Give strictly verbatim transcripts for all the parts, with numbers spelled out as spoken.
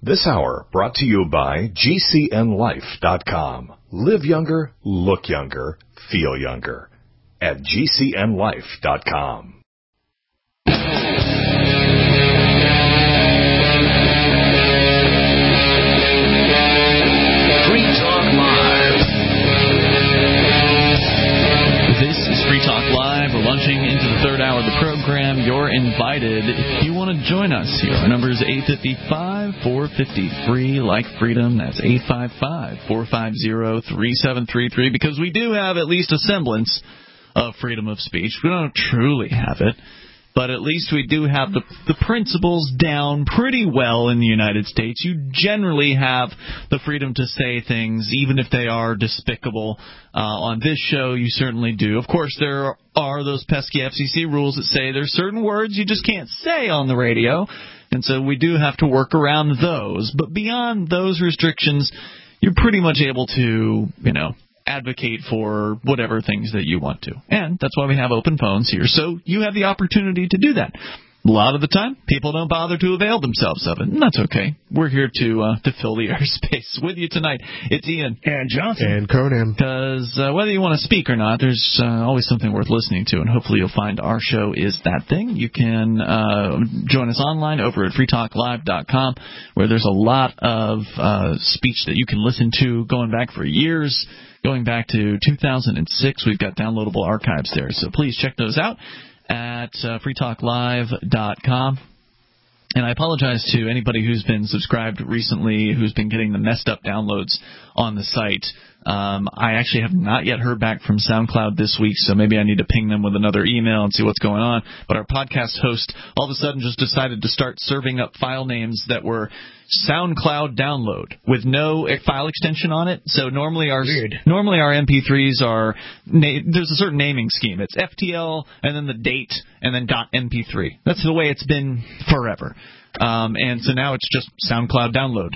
This hour brought to you by G C N life dot com. Live younger, look younger, feel younger. At G C N life dot com. Free Talk Live. This is Free Talk Live. We're launching into the third hour of the program. You're invited if you want to join us here. Our number is eight five five, four five three, like freedom. That's eight five five, four five zero, three seven three three, because we do have at least a semblance of freedom of speech. We don't truly have it, but at least we do have the the principles down pretty well in the United States. You generally have the freedom to say things, even if they are despicable. Uh, on this show, you certainly do. Of course, there are those pesky F C C rules that say there's certain words you just can't say on the radio, and so we do have to work around those. But beyond those restrictions, you're pretty much able to, you know, advocate for whatever things that you want to. And that's why we have open phones here, so you have the opportunity to do that. A lot of the time, people don't bother to avail themselves of it, and that's okay. We're here to uh, to fill the airspace with you tonight. It's Ian. And Johnson. And Conan. Because uh, whether you want to speak or not, there's uh, always something worth listening to, and hopefully you'll find our show is that thing. You can uh, join us online over at free talk live dot com, where there's a lot of uh, speech that you can listen to going back for years. Going back to two thousand six, we've got downloadable archives there, so please check those out at uh, free talk live dot com. And I apologize to anybody who's been subscribed recently, who's been getting the messed up downloads on the site. Um, I actually have not yet heard back from SoundCloud this week, so maybe I need to ping them with another email and see what's going on. But our podcast host all of a sudden just decided to start serving up file names that were SoundCloud download with no file extension on it. So normally our Weird. normally our M P threes are na- there's a certain naming scheme. It's F T L and then the date and then .M P three. That's the way it's been forever. Um, and so now it's just SoundCloud download.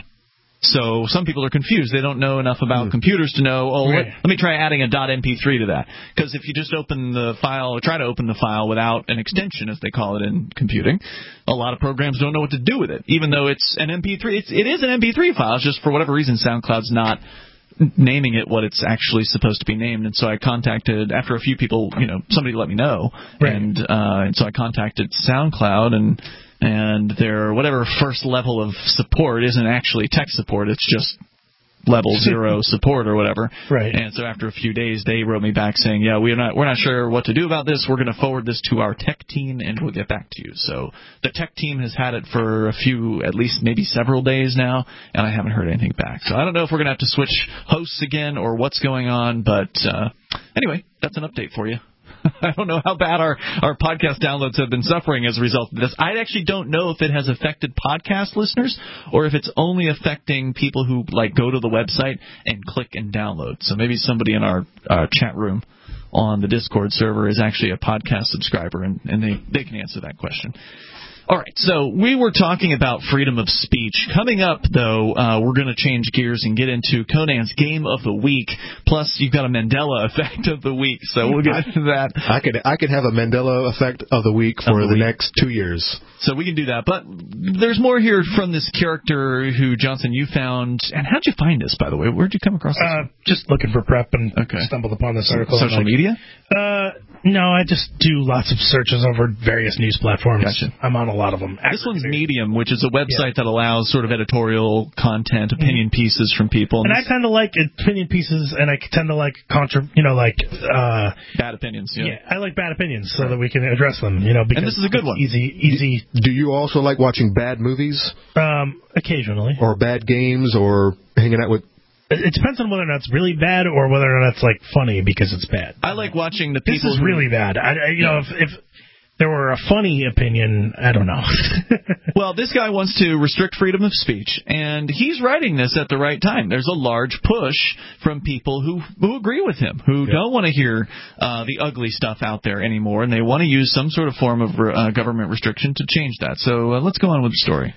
So some people are confused. They don't know enough about mm. computers to know, oh, right. let, let me try adding a .M P three to that. Because if you just open the file, or try to open the file without an extension, as they call it in computing, a lot of programs don't know what to do with it. Even though it's an M P three, it's, it is an M P three file. It's just for whatever reason SoundCloud's not naming it what it's actually supposed to be named. And so I contacted, after a few people, you know, somebody let me know. Right. And, uh, and so I contacted SoundCloud, and and their whatever first level of support isn't actually tech support. It's just level zero support or whatever. Right. And so after a few days, they wrote me back saying, yeah, we're not we're not sure what to do about this. We're going to forward this to our tech team, and we'll get back to you. So the tech team has had it for a few, at least maybe several days now, and I haven't heard anything back. So I don't know if we're going to have to switch hosts again or what's going on. But uh, anyway, that's an update for you. I don't know how bad our, our podcast downloads have been suffering as a result of this. I actually don't know if it has affected podcast listeners or if it's only affecting people who like go to the website and click and download. So maybe somebody in our uh, chat room on the Discord server is actually a podcast subscriber, and, and they, they can answer that question. All right, so we were talking about freedom of speech. Coming up, though, uh, we're going to change gears and get into Conan's Game of the Week. Plus, you've got a Mandela Effect of the Week, so we'll get into that. I could I could have a Mandela Effect of the Week for the, the week. next two years. So we can do that. But there's more here from this character who, Johnson, you found. And how'd you find this, by the way? Where'd you come across this? Uh, just looking for prep and okay. stumbled upon this article. Social like, media? Uh, no, I just do lots of searches over various news platforms. Gotcha. I'm on a lot of them. This one's Medium, which is a website yeah. that allows sort of editorial content, opinion mm-hmm. pieces from people. And, and I tend to like opinion pieces, and I tend to like contra, you know, like uh, bad opinions. Yeah. yeah, I like bad opinions so that we can address them. You know, because and this is a good one. Easy, easy. Do you also like watching bad movies? Um, occasionally. Or bad games, or hanging out with. It depends on whether or not it's really bad or whether or not it's like funny because it's bad. I like watching the people. This is who, really bad. I, I, you yeah. know, if. if there were a funny opinion, I don't know. Well, this guy wants to restrict freedom of speech, and he's writing this at the right time. There's a large push from people who, who agree with him, who yeah. don't want to hear uh, the ugly stuff out there anymore, and they want to use some sort of form of uh, government restriction to change that. So uh, let's go on with the story.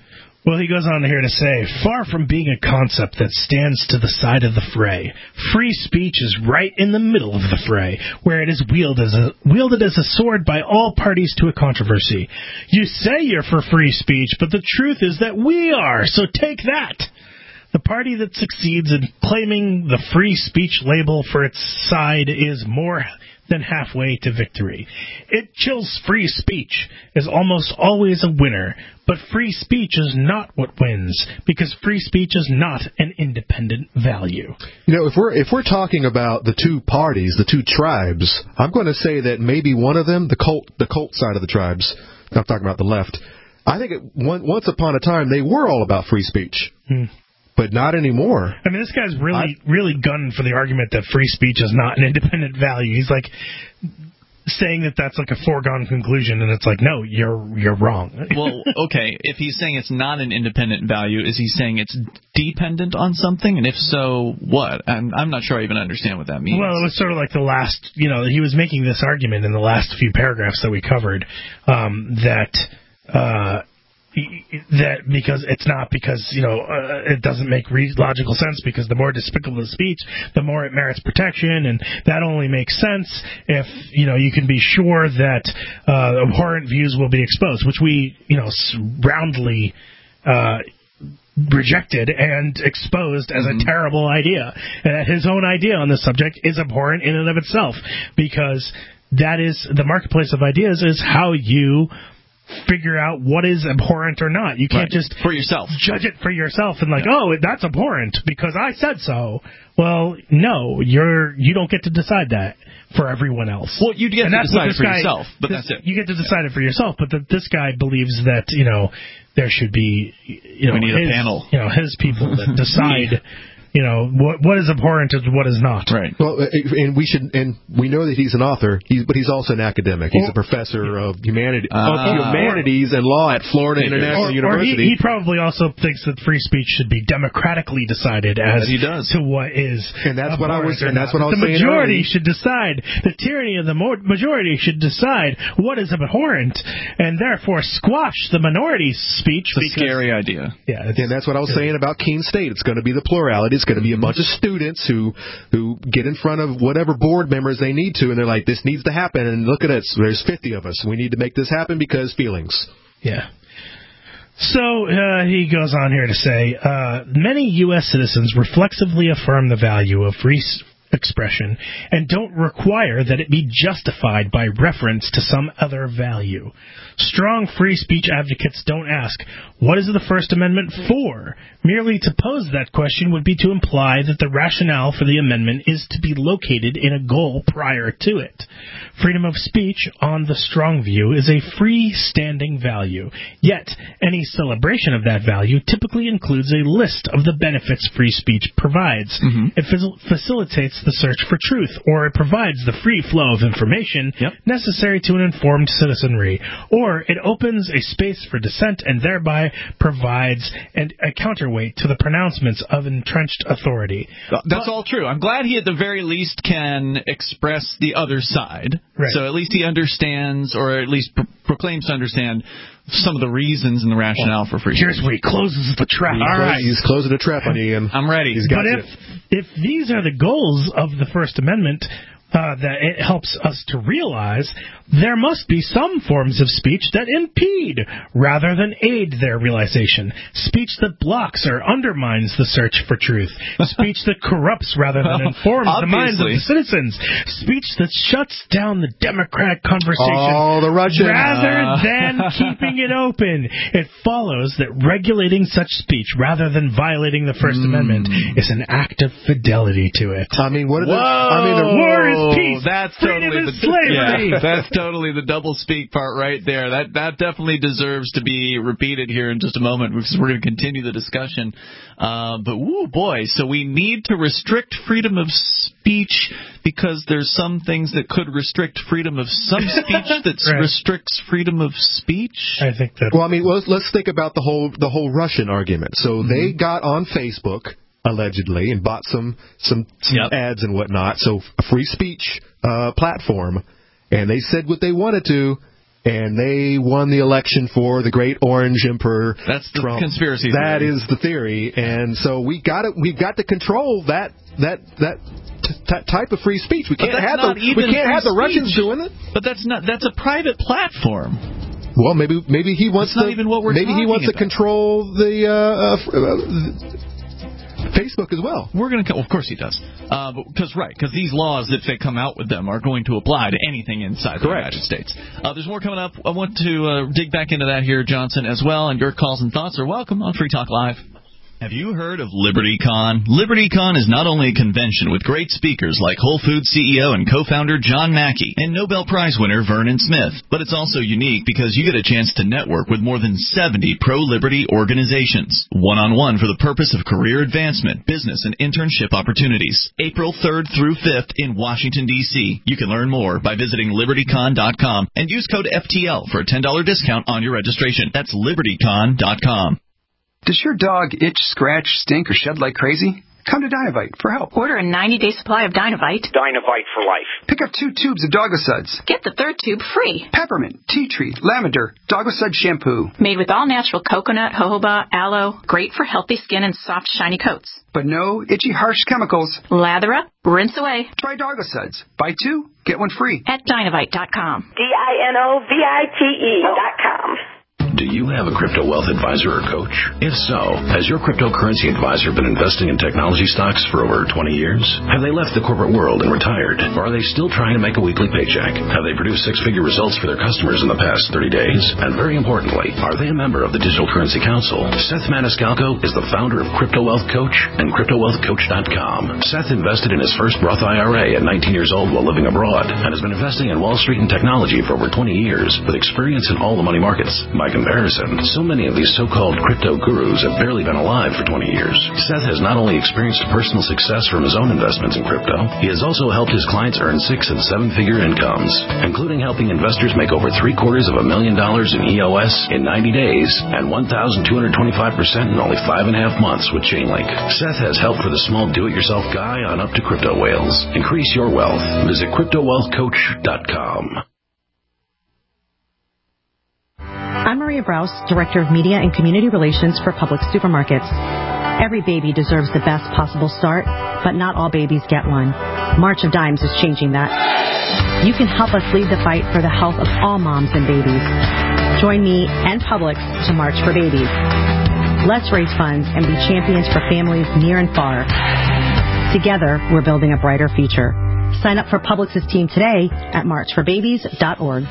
Well, he goes on here to say, far from being a concept that stands to the side of the fray, free speech is right in the middle of the fray, where it is wielded as a, wielded as a sword by all parties to a controversy. You say you're for free speech, but the truth is that we are, so take that. The party that succeeds in claiming the free speech label for its side is more than halfway to victory. It chills free speech is almost always a winner, but free speech is not what wins, because free speech is not an independent value. You know, if we're if we're talking about the two parties, the two tribes, I'm going to say that maybe one of them, the cult, the cult side of the tribes, I'm talking about the left, I think it, one, once upon a time they were all about free speech. Hmm. But not anymore. I mean, this guy's really, I, really gunning for the argument that free speech is not an independent value. He's like saying that that's like a foregone conclusion, and it's like, no, you're you're wrong. Well, okay, if he's saying it's not an independent value, is he saying it's dependent on something? And if so, what? I'm, I'm not sure I even understand what that means. Well, it was sort of like the last, you know, he was making this argument in the last few paragraphs that we covered, um, that... Uh, that because it's not because, you know, uh, it doesn't make re- logical sense, because the more despicable the speech, the more it merits protection, and that only makes sense if, you know, you can be sure that uh, abhorrent views will be exposed, which we, you know, roundly uh, rejected and exposed as mm-hmm. a terrible idea. And that his own idea on this subject is abhorrent in and of itself, because that is the marketplace of ideas is how you figure out what is abhorrent or not. You can't right. just for yourself judge it for yourself and like, yeah. oh, that's abhorrent because I said so. Well, no, you're you don't get to decide that for everyone else. Well, you get and to decide it for guy, yourself, but this, that's it. You get to decide yeah. it for yourself, but the, this guy believes that, you know, there should be, you know, we need his, a panel. You know, his people that decide. You know, what what is abhorrent and what is not. Right. Well, and we should, and we know that he's an author, he's, but he's also an academic. He's a professor of humanity, uh, of humanities and law at Florida International or, University. Or he, he probably also thinks that free speech should be democratically decided as he does. to what is. And that's what I was. And that's what I was the saying. The majority early. should decide. The tyranny of the majority should decide what is abhorrent, and therefore squash the minority speech. It's a scary idea. Yeah, and that's what I was saying about Keene State. It's going to be the plurality. It's going to be a bunch of students who who get in front of whatever board members they need to, and they're like, this needs to happen, and look at us, there's fifty of us. We need to make this happen because feelings. Yeah. So uh, he goes on here to say, uh, many U S citizens reflexively affirm the value of free expression and don't require that it be justified by reference to some other value. Strong free speech advocates don't ask, what is the First Amendment for? Merely to pose that question would be to imply that the rationale for the amendment is to be located in a goal prior to it. Freedom of speech, on the strong view, is a free-standing value. Yet, any celebration of that value typically includes a list of the benefits free speech provides. Mm-hmm. It facil- facilitates the search for truth, or it provides the free flow of information yep. necessary to an informed citizenry, or it opens a space for dissent and thereby provides an, a counterweight to the pronouncements of entrenched authority. That's but, all true. I'm glad he at the very least can express the other side. Right. So at least he understands, or at least pro- proclaims to understand, some of the reasons and the rationale well, for free speech. Here's where he closes the trap. He All closes, right. He's closing the trap on Ian. I'm ready. He's got but if, if these are the goals of the First Amendment uh, that it helps us to realize, there must be some forms of speech that impede rather than aid their realization. Speech that blocks or undermines the search for truth. Speech that corrupts rather than informs well, the minds of the citizens. Speech that shuts down the democratic conversation oh, the Russian. rather uh. than keeping it open. It follows that regulating such speech rather than violating the First mm. Amendment is an act of fidelity to it. I mean, what are Whoa, the, I mean, the war is peace. That's freedom totally is the slavery. Yeah, that's totally the double speak part right there. That that definitely deserves to be repeated here in just a moment, because we're going to continue the discussion. Uh, but woo boy, so we need to restrict freedom of speech because there's some things that could restrict freedom of some speech that right. restricts freedom of speech. I think that. Well, I mean, let's, let's think about the whole the whole Russian argument. So mm-hmm. they got on Facebook allegedly and bought some some, some yep. ads and whatnot. So a free speech uh, platform. And they said what they wanted to, and they won the election for the great Orange Emperor. That's the Trump. conspiracy theory. That is the theory, and so we got to we've got to control that that that. T- type of free speech. We can't have the we can't have the Russians speech. doing it. But that's not that's a private platform. Well, maybe maybe he wants that's to not even what we're maybe he wants about. to control the uh, uh, Facebook as well. We're going to well, of course he does. Uh, because right, because these laws, if they come out with them, are going to apply to anything inside Correct. the United States. Uh, there's more coming up. I want to uh, dig back into that here, Johnson, as well, and your calls and thoughts are welcome on Free Talk Live. Have you heard of LibertyCon? LibertyCon is not only a convention with great speakers like Whole Foods C E O and co-founder John Mackey and Nobel Prize winner Vernon Smith, but it's also unique because you get a chance to network with more than seventy pro-liberty organizations, one-on-one for the purpose of career advancement, business, and internship opportunities. April third through fifth in Washington, D C You can learn more by visiting Liberty Con dot com and use code F T L for a ten dollars discount on your registration. That's Liberty Con dot com. Does your dog itch, scratch, stink, or shed like crazy? Come to Dynovite for help. Order a ninety-day supply of Dynovite. Dynovite for life. Pick up two tubes of Doggosuds. Get the third tube free. Peppermint, tea tree, lavender, Doggosud shampoo. Made with all-natural coconut, jojoba, aloe. Great for healthy skin and soft, shiny coats. But no itchy, harsh chemicals. Lather up, rinse away. Try Doggosuds. Buy two, get one free. At Dynovite dot com. D I N O V I T E dot com. Do you have a crypto wealth advisor or coach? If so, has your cryptocurrency advisor been investing in technology stocks for over twenty years? Have they left the corporate world and retired? Or are they still trying to make a weekly paycheck? Have they produced six-figure results for their customers in the past thirty days? And very importantly, are they a member of the Digital Currency Council? Seth Maniscalco is the founder of Crypto Wealth Coach and Crypto Wealth Coach dot com. Seth invested in his first Roth I R A at nineteen years old while living abroad and has been investing in Wall Street and technology for over twenty years with experience in all the money markets. By comparison, so many of these so-called crypto gurus have barely been alive for twenty years. Seth has not only experienced personal success from his own investments in crypto, he has also helped his clients earn six- and seven-figure incomes, including helping investors make over three-quarters of a million dollars in E O S in ninety days and one thousand two hundred twenty-five percent in only five and a half months with Chainlink. Seth has help for the small do-it-yourself guy on up to crypto whales. Increase your wealth. Visit Crypto Wealth Coach dot com. I'm Maria Brous, Director of Media and Community Relations for Publix Supermarkets. Every baby deserves the best possible start, but not all babies get one. March of Dimes is changing that. You can help us lead the fight for the health of all moms and babies. Join me and Publix to March for Babies. Let's raise funds and be champions for families near and far. Together, we're building a brighter future. Sign up for Publix's team today at march for babies dot org.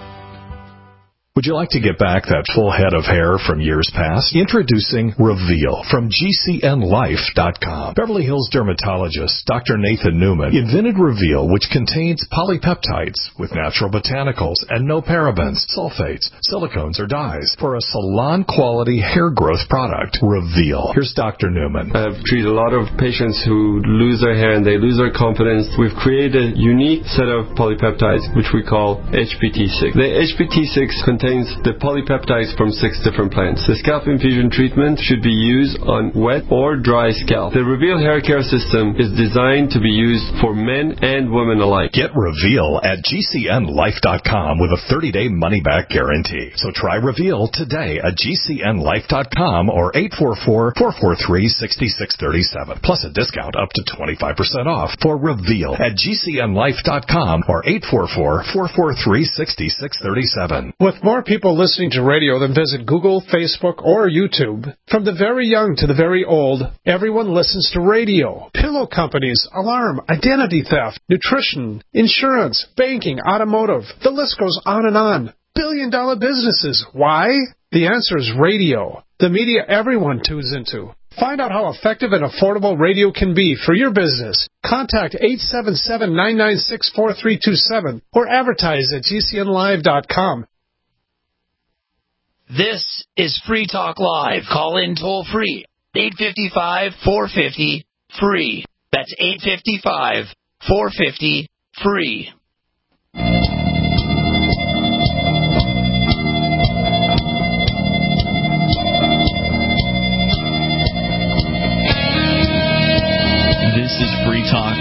Would you like to get back that full head of hair from years past? Introducing Reveal from G C N Life dot com. Beverly Hills dermatologist Doctor Nathan Newman invented Reveal, which contains polypeptides with natural botanicals and no parabens, sulfates, silicones, or dyes for a salon-quality hair growth product. Reveal. Here's Doctor Newman. I've treated a lot of patients who lose their hair and they lose their confidence. We've created a unique set of polypeptides, which we call H P T six. The H P T six contains the polypeptides from six different plants. The scalp infusion treatment should be used on wet or dry scalp. The Reveal hair care system is designed to be used for men and women alike. Get Reveal at G C N Life dot com with a thirty-day money-back guarantee. So try Reveal today at G C N Life dot com or eight four four, four four three, six six three seven. Plus a discount up to twenty-five percent off for Reveal at G C N Life dot com or eight four four, four four three, six six three seven. With more people listening to radio than visit Google, Facebook, or YouTube, from the very young to the very old, everyone listens to radio. Pillow companies, alarm, identity theft, nutrition, insurance, banking, automotive. The list goes on and on. Billion dollar businesses. Why? The answer is radio. The media everyone tunes into. Find out how effective and affordable radio can be for your business. Contact eight seven seven, nine nine six, four three two seven or advertise at G C N Live dot com. This is Free Talk Live. Call in toll free. eight five five, four five zero, free. That's eight five five, four five zero, free. This is Free Talk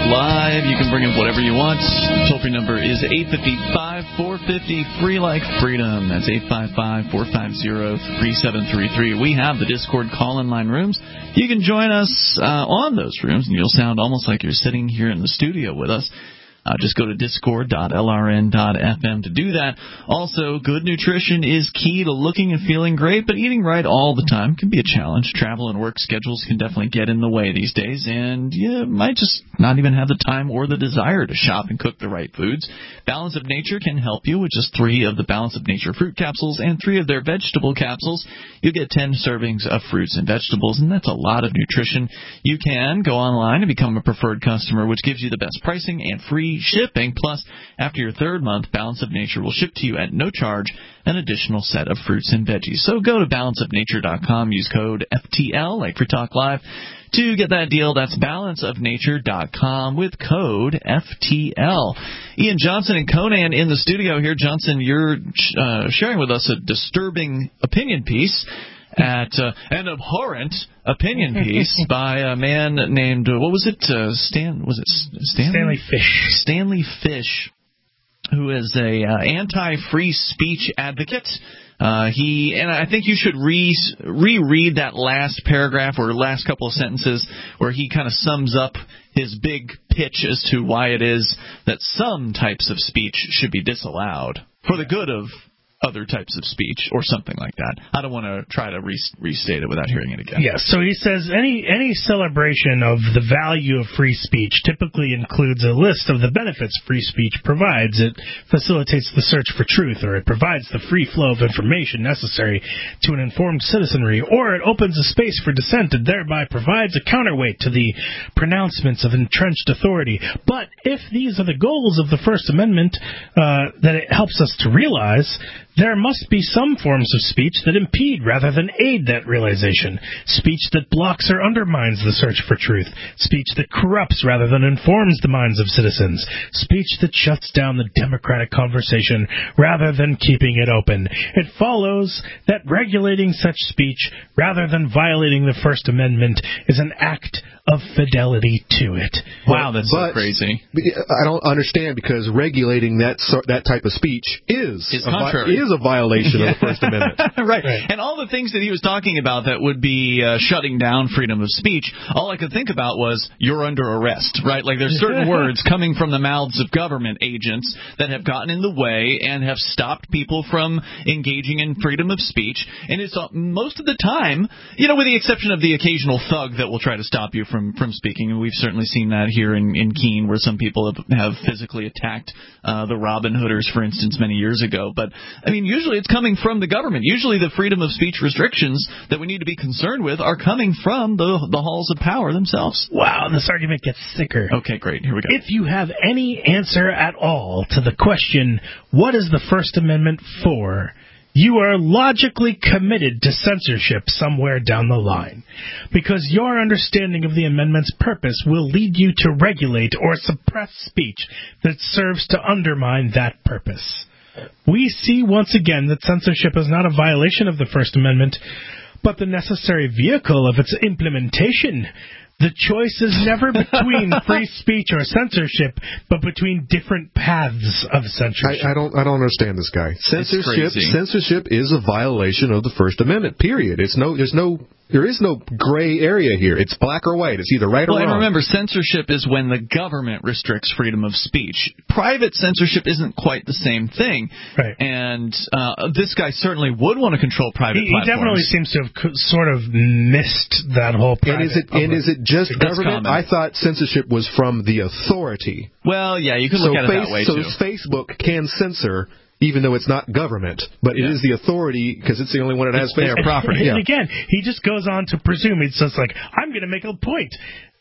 Live. You can bring up whatever you want. Toll-free number is eight five five, four five zero, free like freedom. That's eight five five, four five zero, three seven three three. We have the Discord call-in line rooms. You can join us uh, on those rooms, and you'll sound almost like you're sitting here in the studio with us. Uh, just go to discord dot l r n dot f m to do that. Also, good nutrition is key to looking and feeling great, but eating right all the time can be a challenge. Travel and work schedules can definitely get in the way these days, and you might just not even have the time or the desire to shop and cook the right foods. Balance of Nature can help you with just three of the Balance of Nature fruit capsules and three of their vegetable capsules. You get ten servings of fruits and vegetables, and that's a lot of nutrition. You can go online and become a preferred customer, which gives you the best pricing and free shipping. Plus, after your third month, Balance of Nature will ship to you at no charge an additional set of fruits and veggies. So go to balance of nature dot com, use code F T L, like Free Talk Live, to get that deal. That's balance of nature dot com with code F T L. Ian Johnson and Conan in the studio here. Johnson, you're uh, sharing with us a disturbing opinion piece at uh, an abhorrent opinion piece by a man named, uh, what was it, uh, Stan, was it Stanley? Stanley Fish. Stanley Fish, who is a uh, anti-free speech advocate. Uh, he and I think you should re reread that last paragraph or last couple of sentences where he kind of sums up his big pitch as to why it is that some types of speech should be disallowed for the good of other types of speech or something like that. I don't want to try to re- restate it without hearing it again. Yes, so he says any any celebration of the value of free speech typically includes a list of the benefits free speech provides. It facilitates the search for truth, or it provides the free flow of information necessary to an informed citizenry, or it opens a space for dissent and thereby provides a counterweight to the pronouncements of entrenched authority. But if these are the goals of the First Amendment uh, that it helps us to realize, there must be some forms of speech that impede rather than aid that realization. Speech that blocks or undermines the search for truth. Speech that corrupts rather than informs the minds of citizens. Speech that shuts down the democratic conversation rather than keeping it open. It follows that regulating such speech rather than violating the First Amendment is an act of fidelity to it. Wow, that's but, so crazy. I don't understand, because regulating that so, that type of speech is It's a, contrary. is a violation of the First Amendment. right. right. And all the things that he was talking about that would be uh, shutting down freedom of speech, all I could think about was, you're under arrest, right? Like, there's certain words coming from the mouths of government agents that have gotten in the way and have stopped people from engaging in freedom of speech. And it's uh, most of the time, you know, with the exception of the occasional thug that will try to stop you from From, from speaking, and we've certainly seen that here in, in Keene, where some people have, have physically attacked uh, the Robin Hooders, for instance, many years ago. But, I mean, usually it's coming from the government. Usually the freedom of speech restrictions that we need to be concerned with are coming from the, the halls of power themselves. Wow, this argument gets sicker. Okay, great. Here we go. If you have any answer at all to the question, what is the First Amendment for? You are logically committed to censorship somewhere down the line, because your understanding of the amendment's purpose will lead you to regulate or suppress speech that serves to undermine that purpose. We see once again that censorship is not a violation of the First Amendment, but the necessary vehicle of its implementation. The choice is never between free speech or censorship, but between different paths of censorship. I, I don't. I don't understand this guy. Censorship. Censorship is a violation of the First Amendment. Period. It's no. There's no. There is no gray area here. It's black or white. It's either right or well, wrong. And remember, censorship is when the government restricts freedom of speech. Private censorship isn't quite the same thing. Right. And uh, this guy certainly would want to control private he, platforms. He definitely seems to have co- sort of missed that whole private. And is it, and is it just government? I thought censorship was from the authority. Well, yeah, you can look so at it face, that way, so too. So Facebook can censor, even though it's not government, but yeah. it is the authority, because it's the only one that has their property. And yeah. again, he just goes on to presume. It's just like, I'm going to make a point,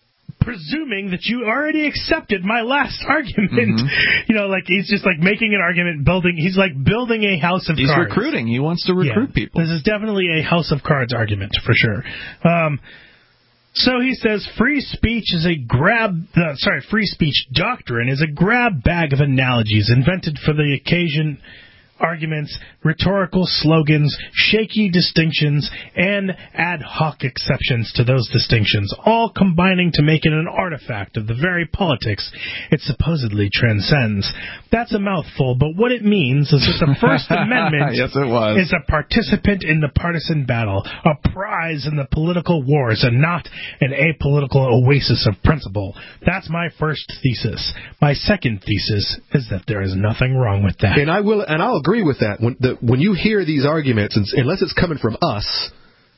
presuming that you already accepted my last argument. Mm-hmm. You know, like, he's just like making an argument, building, he's like building a house of he's cards. He's recruiting. He wants to recruit yeah. people. This is definitely a house of cards argument, for sure. Um, So he says free speech is a grab, uh, sorry, free speech doctrine is a grab bag of analogies invented for the occasion arguments, rhetorical slogans, shaky distinctions, and ad hoc exceptions to those distinctions, all combining to make it an artifact of the very politics it supposedly transcends. That's a mouthful, but what it means is that the First Amendment yes, it was. is a participant in the partisan battle, a prize in the political wars, and not an apolitical oasis of principle. That's my first thesis. My second thesis is that there is nothing wrong with that. And I will, and I'll agree with that. When the, when you hear these arguments, and, unless it's coming from us,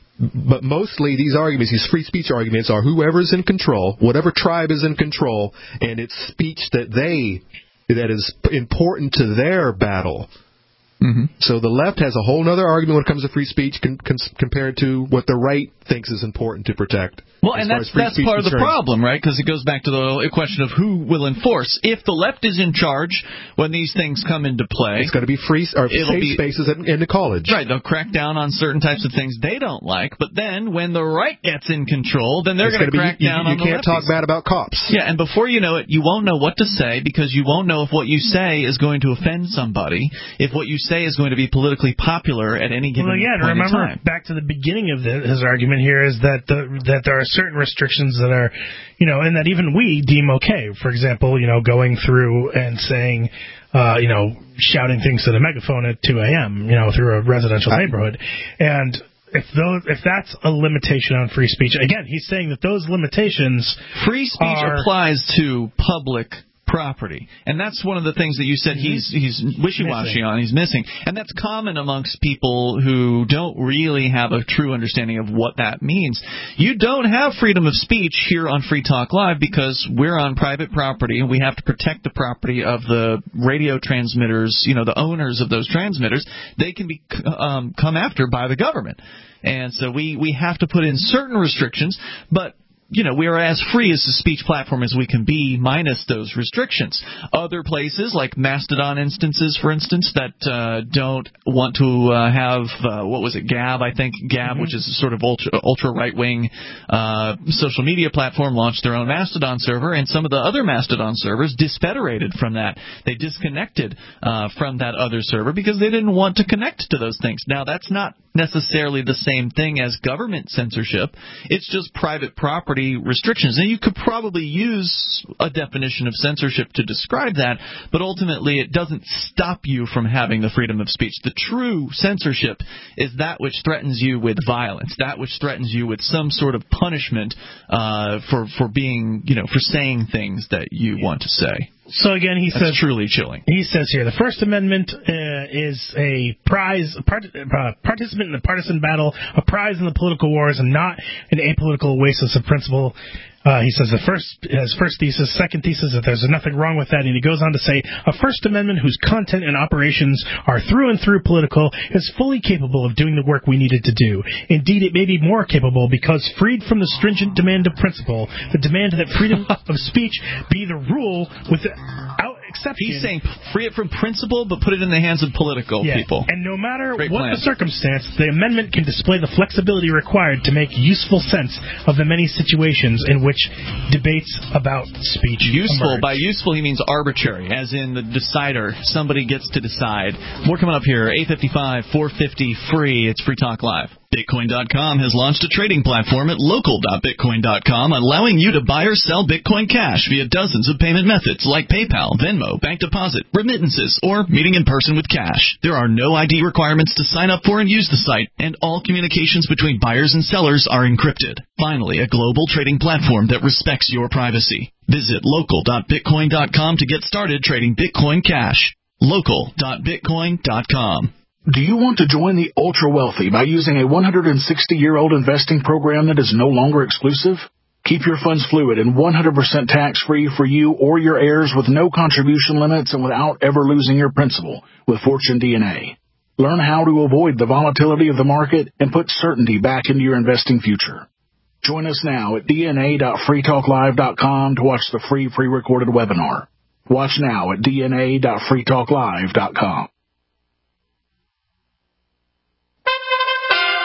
but mostly these arguments, these free speech arguments, are whoever's in control, whatever tribe is in control, and it's speech that they that is important to their battle. Mm-hmm. So the left has a whole other argument when it comes to free speech con- con- compared to what the right thinks is important to protect. Well, and that's that's part of the problem, right? Because it goes back to the question of who will enforce. If the left is in charge when these things come into play, it's going to be free or safe be, spaces in, in the college. Right, they'll crack down on certain types of things they don't like. But then when the right gets in control, then they're going to crack be, down you, you on the You can't lefties. talk bad about cops. Yeah, and before you know it, you won't know what to say because you won't know if what you say is going to offend somebody, if what you say is going to be politically popular at any given well, again, point remember, in time. Back to the beginning of the, his argument here is that the, that there are certain restrictions that are, you know, and that even we deem okay. For example, you know, going through and saying, uh, you know, shouting things to the megaphone at two a.m., you know, through a residential neighborhood. And if those, if that's a limitation on free speech, again, he's saying that those limitations Free speech are, applies to public property. And that's one of the things that you said he's he's wishy-washy on, he's missing. And that's common amongst people who don't really have a true understanding of what that means. You don't have freedom of speech here on Free Talk Live because we're on private property and we have to protect the property of the radio transmitters, you know, the owners of those transmitters. They can be um, come after by the government. And so we, we have to put in certain restrictions, but you know, we are as free as a speech platform as we can be, minus those restrictions. Other places, like Mastodon instances, for instance, that uh, don't want to uh, have, uh, what was it, Gab, I think, Gab, mm-hmm. which is a sort of ultra, ultra right-wing uh, social media platform, launched their own Mastodon server, and some of the other Mastodon servers disfederated from that. They disconnected uh, from that other server because they didn't want to connect to those things. Now, that's not necessarily the same thing as government censorship. It's just private property restrictions. And you could probably use a definition of censorship to describe that, but ultimately it doesn't stop you from having the freedom of speech. The true censorship is that which threatens you with violence, that which threatens you with some sort of punishment uh, for, for being, you know, for saying things that you want to say. So again, he That's says truly chilling. He says here the First Amendment uh, is a prize, a part, uh, participant in the partisan battle, a prize in the political wars, and not an apolitical oasis of principle. Uh, he says the first, his first thesis, second thesis, that there's nothing wrong with that, and he goes on to say a First Amendment whose content and operations are through and through political is fully capable of doing the work we needed to do. Indeed, it may be more capable because freed from the stringent demand of principle, the demand that freedom of speech be the rule without exception. He's saying free it from principle, but put it in the hands of political yeah. people. And no matter Great what plan. the circumstance, the amendment can display the flexibility required to make useful sense of the many situations in which debates about speech Useful. emerge. By useful, he means arbitrary, as in the decider. Somebody gets to decide. More coming up here. eight fifty-five, four fifty, free. It's Free Talk Live. Bitcoin dot com has launched a trading platform at local dot bitcoin dot com, allowing you to buy or sell Bitcoin Cash via dozens of payment methods like PayPal, Venmo, bank deposit, remittances, or meeting in person with cash. There are no I D requirements to sign up for and use the site, and all communications between buyers and sellers are encrypted. Finally, a global trading platform that respects your privacy. Visit local dot bitcoin dot com to get started trading Bitcoin Cash. local dot bitcoin dot com. Do you want to join the ultra-wealthy by using a one hundred sixty-year-old investing program that is no longer exclusive? Keep your funds fluid and one hundred percent tax-free for you or your heirs with no contribution limits and without ever losing your principal with Fortune D N A. Learn how to avoid the volatility of the market and put certainty back into your investing future. Join us now at d n a dot free talk live dot com to watch the free pre-recorded webinar. Watch now at d n a dot free talk live dot com.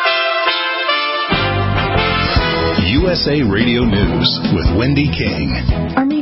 U S A Radio News with Wendy King. Armenia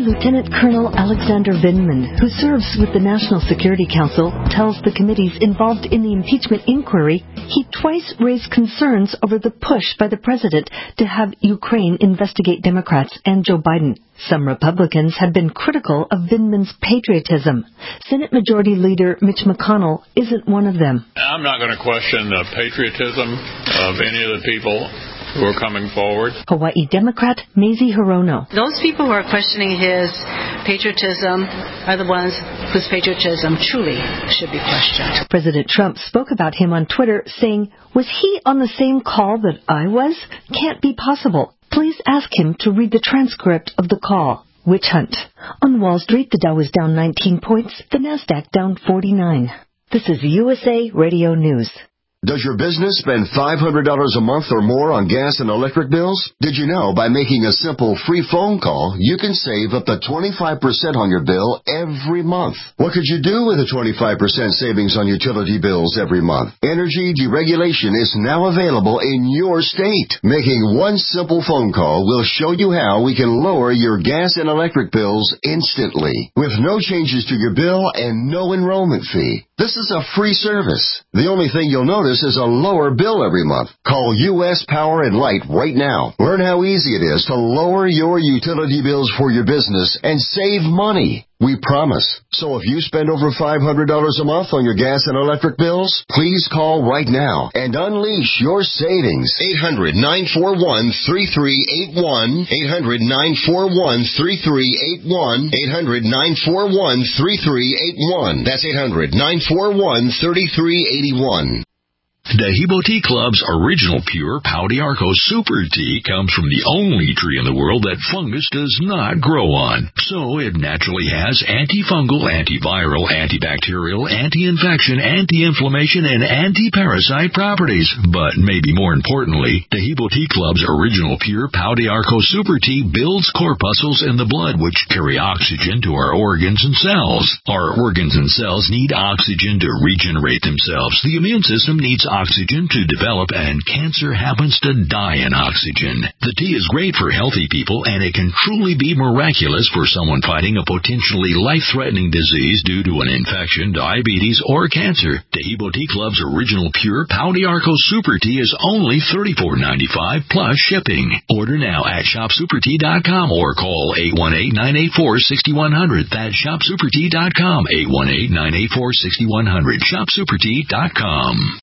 Lieutenant Colonel Alexander Vindman, who serves with the National Security Council, tells the committees involved in the impeachment inquiry he twice raised concerns over the push by the president to have Ukraine investigate Democrats and Joe Biden. Some Republicans have been critical of Vindman's patriotism. Senate Majority Leader Mitch McConnell isn't one of them. I'm not going to question the patriotism of any of the people who are coming forward. Hawaii Democrat Mazie Hirono. Those people who are questioning his patriotism are the ones whose patriotism truly should be questioned. President Trump spoke about him on Twitter, saying, "Was he on the same call that I was? Can't be possible. Please ask him to read the transcript of the call." Witch hunt. On Wall Street, the Dow is down nineteen points, the Nasdaq down forty-nine. This is U S A Radio News. Does your business spend five hundred dollars a month or more on gas and electric bills? Did you know by making a simple free phone call, you can save up to twenty-five percent on your bill every month? What could you do with a twenty-five percent savings on utility bills every month? Energy deregulation is now available in your state. Making one simple phone call will show you how we can lower your gas and electric bills instantly, with no changes to your bill and no enrollment fee. This is a free service. The only thing you'll notice is a lower bill every month. Call U S Power and Light right now. Learn how easy it is to lower your utility bills for your business and save money. We promise. So if you spend over five hundred dollars a month on your gas and electric bills, please call right now and unleash your savings. eight hundred, nine four one, three three eight one. eight hundred, nine four one, three three eight one. eight hundred, nine four one, three three eight one. That's eight hundred, nine four one, three three eight one. Dahibo Tea Club's original pure Pau d'Arco Super Tea comes from the only tree in the world that fungus does not grow on. So it naturally has antifungal, antiviral, antibacterial, anti-infection, anti-inflammation, and anti-parasite properties. But maybe more importantly, Dahibo Tea Club's original pure Pau d'Arco Super Tea builds corpuscles in the blood which carry oxygen to our organs and cells. Our organs and cells need oxygen to regenerate themselves. The immune system needs oxygen to develop, and cancer happens to die in oxygen. The tea is great for healthy people, and it can truly be miraculous for someone fighting a potentially life-threatening disease due to an infection, diabetes, or cancer. Dahibo Tea Club's original pure Pau d'Arco Super Tea is only thirty-four dollars and ninety-five cents plus shipping. Order now at shop super tea dot com or call eight one eight, nine eight four, six one zero zero. That's shop super tea dot com, eight one eight, nine eight four, six one zero zero. shop super tea dot com.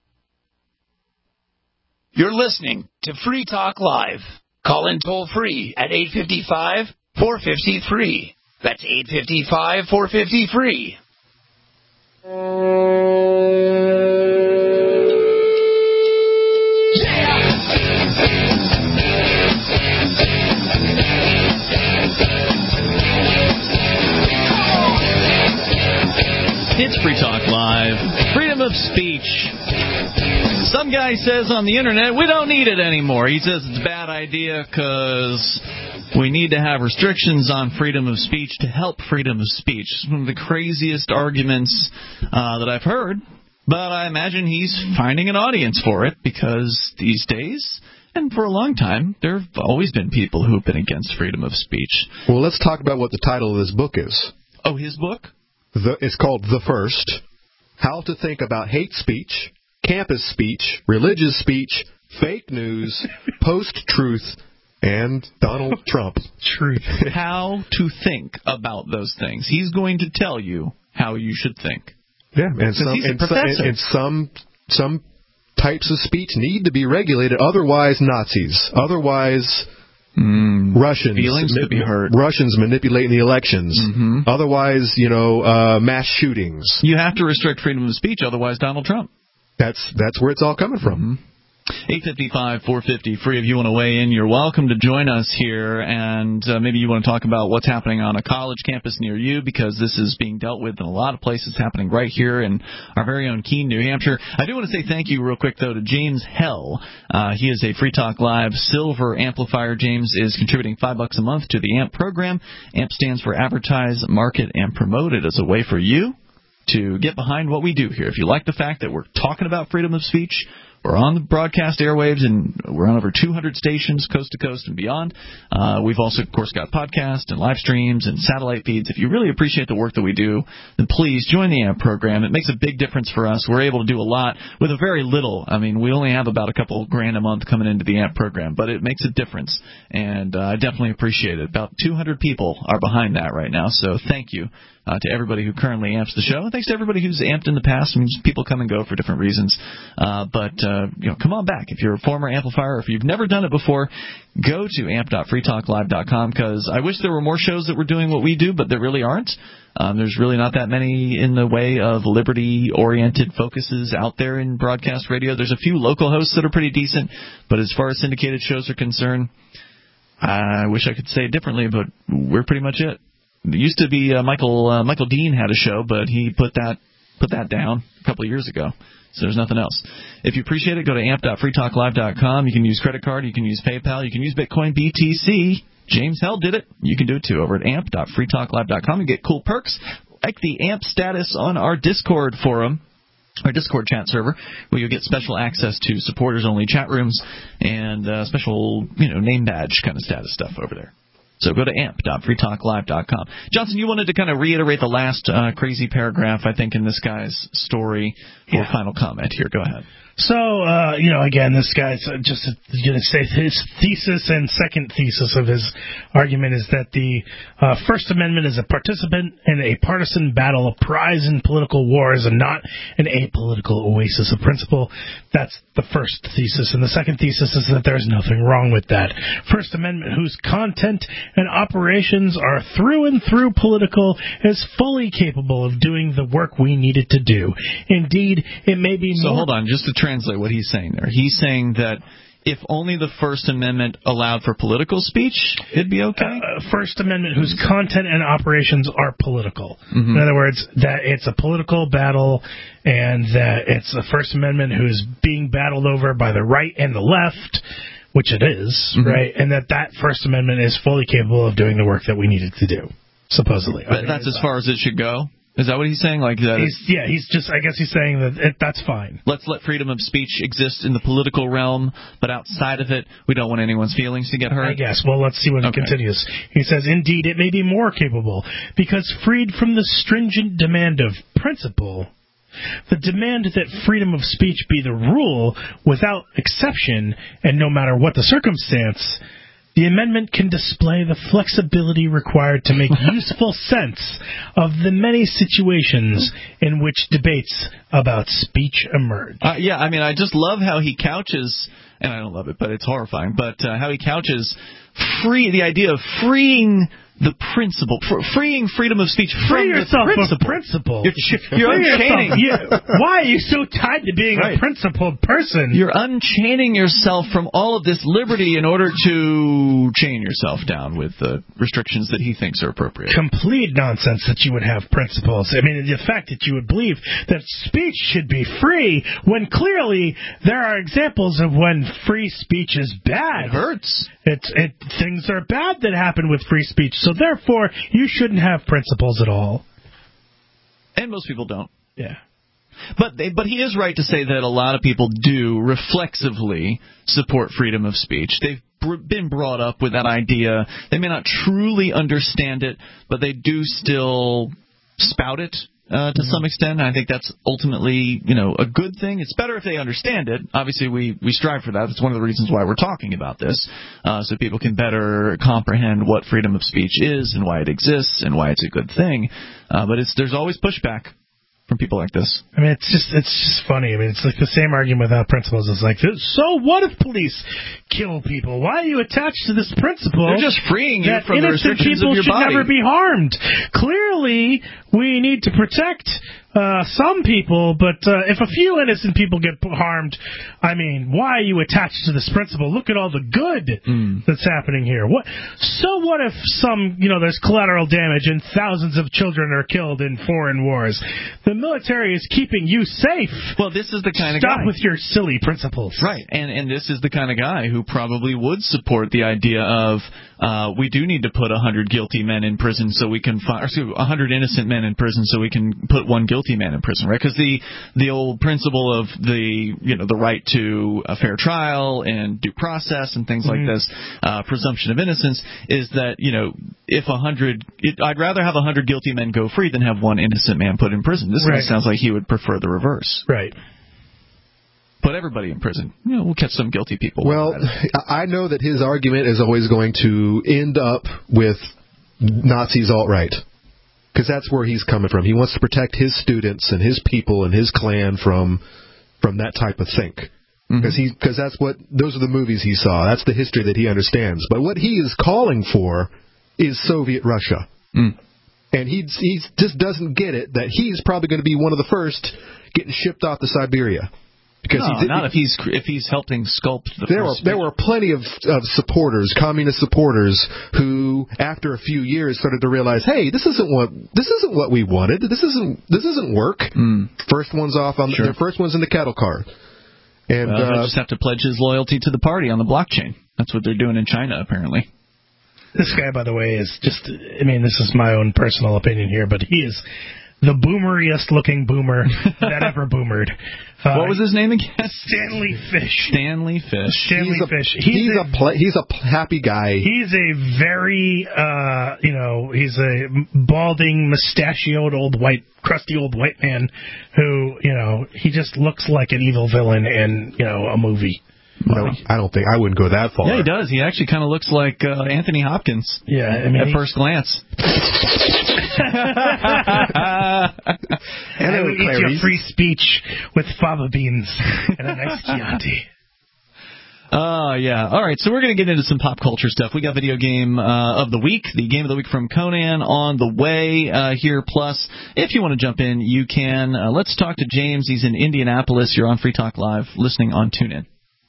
You're listening to Free Talk Live. Call in toll free at eight five five, four five zero, free. That's eight five five, four five zero, free. It's Free Talk Live. Freedom of speech. Some guy says on the internet, we don't need it anymore. He says it's a bad idea because we need to have restrictions on freedom of speech to help freedom of speech. It's one of the craziest arguments uh, that I've heard, but I imagine he's finding an audience for it because these days, and for a long time, there have always been people who have been against freedom of speech. Well, let's talk about what the title of this book is. Oh, his book? The, it's called The First, How to Think About Hate Speech, Campus Speech, Religious Speech, Fake News, Post-Truth, and Donald Trump. Truth. How to think about those things. He's going to tell you how you should think. Yeah, and some, he's a and, professor. and some some types of speech need to be regulated. Otherwise, Nazis. Otherwise, mm, Russians. Feelings to be hurt. Russians manipulating the elections. Mm-hmm. Otherwise, you know, uh, mass shootings. You have to restrict freedom of speech. Otherwise, Donald Trump. That's that's where it's all coming from. Mm-hmm. eight five five, four five zero, free. If you want to weigh in, you're welcome to join us here. And uh, maybe you want to talk about what's happening on a college campus near you, because this is being dealt with in a lot of places, happening right here in our very own Keene, New Hampshire. I do want to say thank you real quick, though, to James Hell. Uh, he is a Free Talk Live Silver Amplifier. James is contributing five bucks a month to the A M P program. A M P stands for Advertise, Market, and Promote. It is a way for you to get behind what we do here. If you like the fact that we're talking about freedom of speech, We're on the broadcast airwaves, and we're on over two hundred stations, coast to coast and beyond. Uh, we've also, of course, got podcasts and live streams and satellite feeds. If you really appreciate the work that we do, then please join the A M P program. It makes a big difference for us. We're able to do a lot with a very little. I mean, we only have about a couple grand a month coming into the A M P program, but it makes a difference, and uh, I definitely appreciate it. About two hundred people are behind that right now, so thank you. Uh, to everybody who currently amps the show, and thanks to everybody who's amped in the past. I mean, people come and go for different reasons, uh, but uh, you know, come on back. If you're a former amplifier, or if you've never done it before, go to amp dot free talk live dot com, because I wish there were more shows that were doing what we do, but there really aren't. Um, there's really not that many in the way of liberty-oriented focuses out there in broadcast radio. There's a few local hosts that are pretty decent, but as far as syndicated shows are concerned, I wish I could say it differently, but we're pretty much it. It used to be uh, Michael uh, Michael Dean had a show, but he put that put that down a couple of years ago. So there's nothing else. If you appreciate it, go to amp dot free talk live dot com. You can use credit card, you can use PayPal, you can use Bitcoin B T C. James Hell did it. You can do it too over at amp dot free talk live dot com. You get cool perks like the A M P status on our Discord forum, our Discord chat server, where you'll get special access to supporters-only chat rooms and uh, special, you know, name badge kind of status stuff over there. So go to amp dot free talk live dot com. Johnson, you wanted to kind of reiterate the last uh, crazy paragraph, I think, in this guy's story for yeah. a final comment here. Go ahead. So, uh, you know, again, this guy's just going to say his thesis and second thesis of his argument is that the uh, First Amendment is a participant in a partisan battle, a prize in political wars, and not an apolitical oasis of principle. That's the first thesis. And the second thesis is that there's nothing wrong with that. First Amendment, whose content and operations are through and through political, is fully capable of doing the work we need it to do. Indeed, it may be so more... So hold on, just to translate what he's saying there. He's saying that if only the First Amendment allowed for political speech, it'd be okay? Uh, First Amendment whose content and operations are political. Mm-hmm. In other words, that it's a political battle and that it's the First Amendment who's being battled over by the right and the left, which it is, mm-hmm. right? And that that First Amendment is fully capable of doing the work that we need it to do, supposedly. But that's as far as it should go? Is that what he's saying? Like that? He's, yeah, he's just. I guess he's saying that it, that's fine. Let's let freedom of speech exist in the political realm, but outside of it, we don't want anyone's feelings to get hurt. I guess. Well, let's see what okay. he continues. He says, "Indeed, it may be more capable because freed from the stringent demand of principle, the demand that freedom of speech be the rule without exception, and no matter what the circumstance." The amendment can display the flexibility required to make useful sense of the many situations in which debates about speech emerge. Uh, yeah, I mean, I just love how he couches, and I don't love it, but it's horrifying, but uh, how he couches free the idea of freeing the principle, freeing freedom of speech Free from yourself the principle. Of principle. You're, you're unchaining. You, why are you so tied to being right. a principled person? You're unchaining yourself from all of this liberty in order to chain yourself down with the restrictions that he thinks are appropriate. Complete nonsense that you would have principles. I mean, the fact that you would believe that speech should be free when clearly there are examples of when free speech is bad. It hurts. It's, it, things are bad that happen with free speech. So therefore, you shouldn't have principles at all. And most people don't. Yeah. But they, but he is right to say that a lot of people do reflexively support freedom of speech. They've br- been brought up with that idea. They may not truly understand it, but they do still spout it uh, to mm-hmm. some extent. And I think that's ultimately, you know, a good thing. It's better if they understand it. Obviously, we, we strive for that. That's one of the reasons why we're talking about this, uh, so people can better comprehend what freedom of speech is and why it exists and why it's a good thing. Uh, but it's there's always pushback from people like this. I mean, it's just it's just funny. I mean, it's like the same argument without principles. It's like, so what if police kill people? Why are you attached to this principle? They're just freeing you from the restrictions of your body. Innocent people should never be harmed. Clearly, we need to protect uh, some people, but uh, if a few innocent people get harmed, I mean, why are you attached to this principle? Look at all the good mm. that's happening here. What? So what if some, you know, there's collateral damage and thousands of children are killed in foreign wars? The military is keeping you safe. Well, this is the kind Stop of guy. Stop with your silly principles. Right, and and this is the kind of guy who probably would support the idea of uh, we do need to put one hundred guilty men in prison so we can find, or excuse me, one hundred innocent men in prison so we can put one guilty man in prison, right? Because the the old principle of the you know the right to a fair trial and due process and things mm-hmm. like this, uh, presumption of innocence, is that you know if a hundred, I'd rather have a hundred guilty men go free than have one innocent man put in prison. This right. guy sounds like he would prefer the reverse. Right. Put everybody in prison. You know, we'll catch some guilty people. Well, I know that his argument is always going to end up with Nazis alt-right, because that's where he's coming from. He wants to protect his students and his people and his clan from from that type of think. Because mm-hmm. he, because that's what those are the movies he saw. That's the history that he understands. But what he is calling for is Soviet Russia, mm. and he he just doesn't get it that he's probably going to be one of the first getting shipped off to Siberia. Because no, he, not if he's if he's helping sculpt the there were there were plenty of, of supporters, communist supporters, who after a few years started to realize, hey, this isn't what this isn't what we wanted. This isn't this isn't work. Mm. First one's off on sure. the first one's in the cattle car, and well, uh, they just have to pledge his loyalty to the party on the blockchain. That's what they're doing in China, apparently. This guy, by the way, is just, I mean, this is my own personal opinion here, but he is the boomeriest looking boomer that ever boomered. Uh, what was his name again? Stanley Fish. Stanley Fish. Stanley he's a, Fish. He's, he's a, a pl- he's a happy guy. He's a very, uh, you know, he's a balding, mustachioed old white, crusty old white man who, you know, he just looks like an evil villain in, you know, a movie. No, I don't think I wouldn't go that far. Yeah, he does. He actually kind of looks like uh, Anthony Hopkins. Yeah, I mean, at he... first glance. And I would eat your free speech with fava beans and a nice Chianti. Oh, uh, yeah. All right, so we're going to get into some pop culture stuff. We got video game uh, of the week, the game of the week from Conan on the way uh, here. Plus, if you want to jump in, you can. Uh, let's talk to James. He's in Indianapolis. You're on Free Talk Live, listening on TuneIn.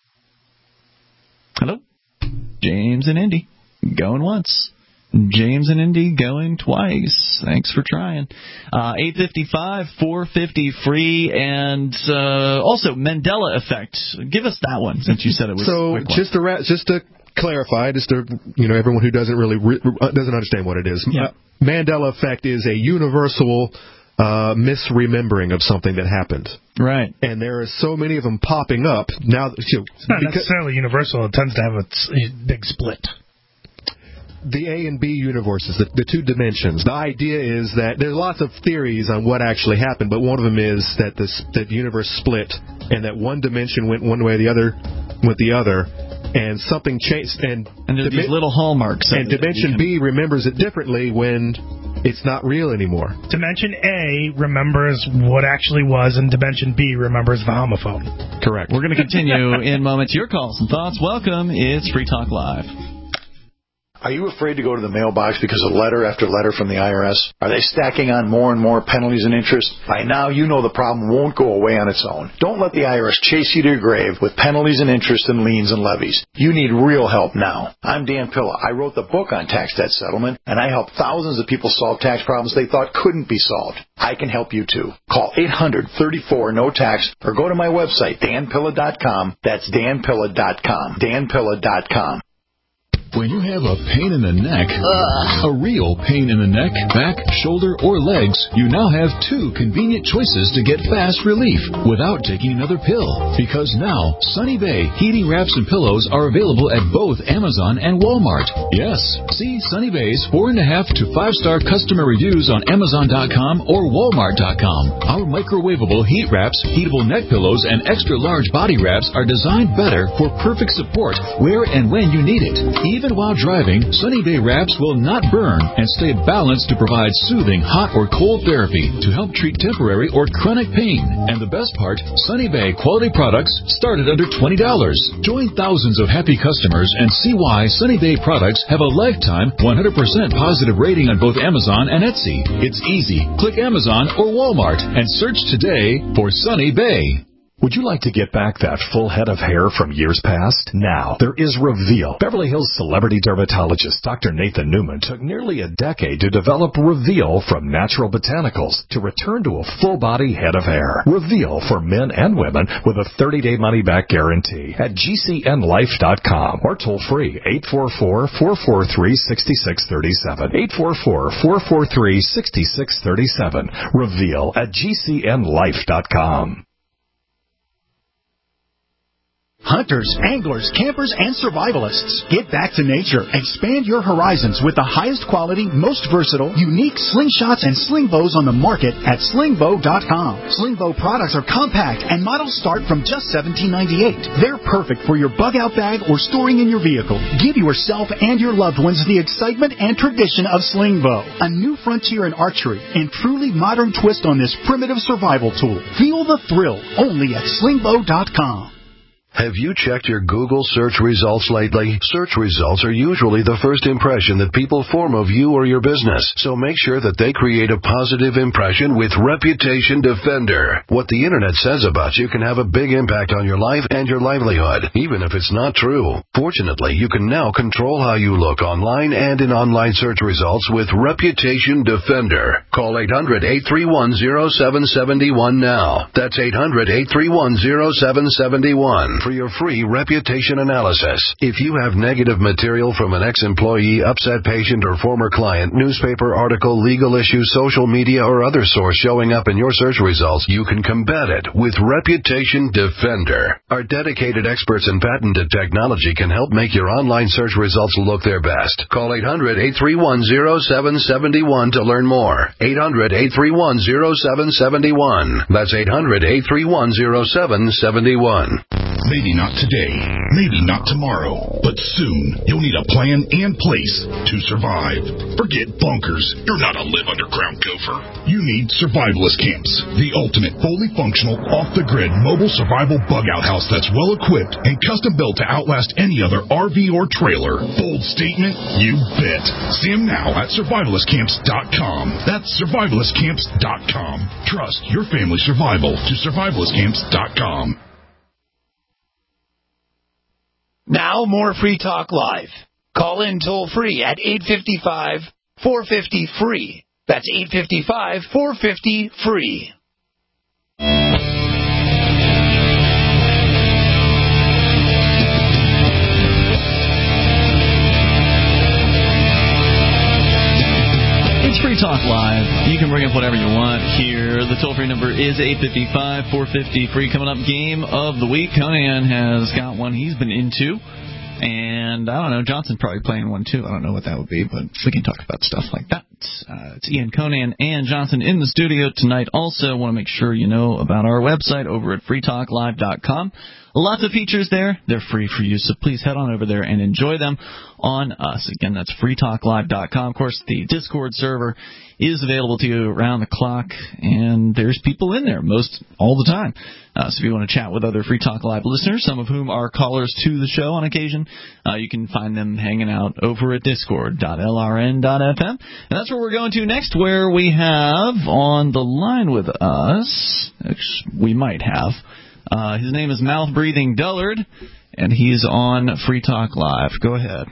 Hello? James and Indy. Going once. James and Indy going twice. Thanks for trying. Uh, eight five five, four five zero, free. And uh, also, Mandela Effect. Give us that one, since you said it was so a quick one. just to ra- just to clarify, just to, you know, everyone who doesn't really re- doesn't understand what it is. Yeah. Uh, Mandela Effect is a universal uh, misremembering of something that happened. Right. And there are so many of them popping up now. You know, it's not necessarily universal. It tends to have a big split. The A and B universes, the, the two dimensions. The idea is that there's lots of theories on what actually happened, but one of them is that this that the universe split and that one dimension went one way, the other went the other, and something changed. And, and there's dimi- these little hallmarks. And Dimension B remembers it differently when it's not real anymore. Dimension A remembers what actually was, and Dimension B remembers the homophone. Correct. We're going to continue in moments. Your calls and thoughts. Welcome. It's Free Talk Live. Are you afraid to go to the mailbox because of letter after letter from the I R S? Are they stacking on more and more penalties and interest? By now, you know the problem won't go away on its own. Don't let the I R S chase you to your grave with penalties and interest and liens and levies. You need real help now. I'm Dan Pilla. I wrote the book on tax debt settlement, and I help thousands of people solve tax problems they thought couldn't be solved. I can help you, too. Call eight hundred, thirty-four, no tax or go to my website, dan pilla dot com. That's dan pilla dot com. dan pilla dot com. When you have a pain in the neck, Ugh. a real pain in the neck, back, shoulder, or legs, you now have two convenient choices to get fast relief without taking another pill. Because now, Sunny Bay heating wraps and pillows are available at both Amazon and Walmart. Yes, see Sunny Bay's four and a half to five star customer reviews on Amazon dot com or Walmart dot com. Our microwavable heat wraps, heatable neck pillows, and extra large body wraps are designed better for perfect support where and when you need it. Even Even while driving, Sunny Bay wraps will not burn and stay balanced to provide soothing hot or cold therapy to help treat temporary or chronic pain. And the best part, Sunny Bay quality products start at under twenty dollars. Join thousands of happy customers and see why Sunny Bay products have a lifetime one hundred percent positive rating on both Amazon and Etsy. It's easy. Click Amazon or Walmart and search today for Sunny Bay. Would you like to get back that full head of hair from years past? Now, there is Reveal. Beverly Hills celebrity dermatologist Doctor Nathan Newman took nearly a decade to develop Reveal from natural botanicals to return to a full-body head of hair. Reveal for men and women with a thirty-day money-back guarantee at G C N life dot com or toll-free eight four four, four four three, six six three seven. eight four four, four four three, six six three seven. Reveal at G C N life dot com. Hunters, anglers, campers, and survivalists, get back to nature. Expand your horizons with the highest quality, most versatile, unique slingshots and sling bows on the market at sling bow dot com. Sling bow products are compact and models start from just seventeen ninety-eight. They're perfect for your bug out bag or storing in your vehicle. Give yourself and your loved ones the excitement and tradition of sling bow, a new frontier in archery and truly modern twist on this primitive survival tool. Feel the thrill only at sling bow dot com. Have you checked your Google search results lately? Search results are usually the first impression that people form of you or your business, so make sure that they create a positive impression with Reputation Defender. What the internet says about you can have a big impact on your life and your livelihood, even if it's not true. Fortunately, you can now control how you look online and in online search results with Reputation Defender. Call eight hundred, eight three one, zero seven seven one now. That's eight hundred, eight three one, zero seven seven one. For your free reputation analysis. If you have negative material from an ex-employee, upset patient, or former client, newspaper article, legal issue, social media, or other source showing up in your search results, you can combat it with Reputation Defender. Our dedicated experts in patented technology can help make your online search results look their best. Call eight hundred, eight three one, zero seven seven one to learn more. eight hundred, eight three one, zero seven seven one. That's eight hundred, eight three one, zero seven seven one. Maybe not today, maybe not tomorrow, but soon you'll need a plan and place to survive. Forget bunkers. You're not a live underground gopher. You need survivalist camps, the ultimate fully functional, off-the-grid mobile survival bug-out house that's well-equipped and custom-built to outlast any other R V or trailer. Bold statement? You bet. See them now at survivalist camps dot com. That's survivalist camps dot com. Trust your family's survival to survivalist camps dot com. Now more Free Talk Live. Call in toll free at eight five five, four five zero, free. That's eight five five, four five zero, free. It's Free Talk Live. You can bring up whatever you want here. The toll-free number is eight five five, four five zero, free. Coming up, game of the week. Conan has got one he's been into. And, I don't know, Johnson probably playing one, too. I don't know what that would be, but we can talk about stuff like that. Uh, it's Ian, Conan, and Johnson in the studio tonight. Also, want to make sure you know about our website over at free talk live dot com. Lots of features there. They're free for you, so please head on over there and enjoy them on us. Again, that's free talk live dot com. Of course, the Discord server is available to you around the clock, and there's people in there most all the time. Uh, so if you want to chat with other Free Talk Live listeners, some of whom are callers to the show on occasion, uh, you can find them hanging out over at discord dot l r n dot f m. And that's where we're going to next, where we have on the line with us, we might have, uh, his name is Mouth Breathing Dullard, and he's on Free Talk Live. Go ahead.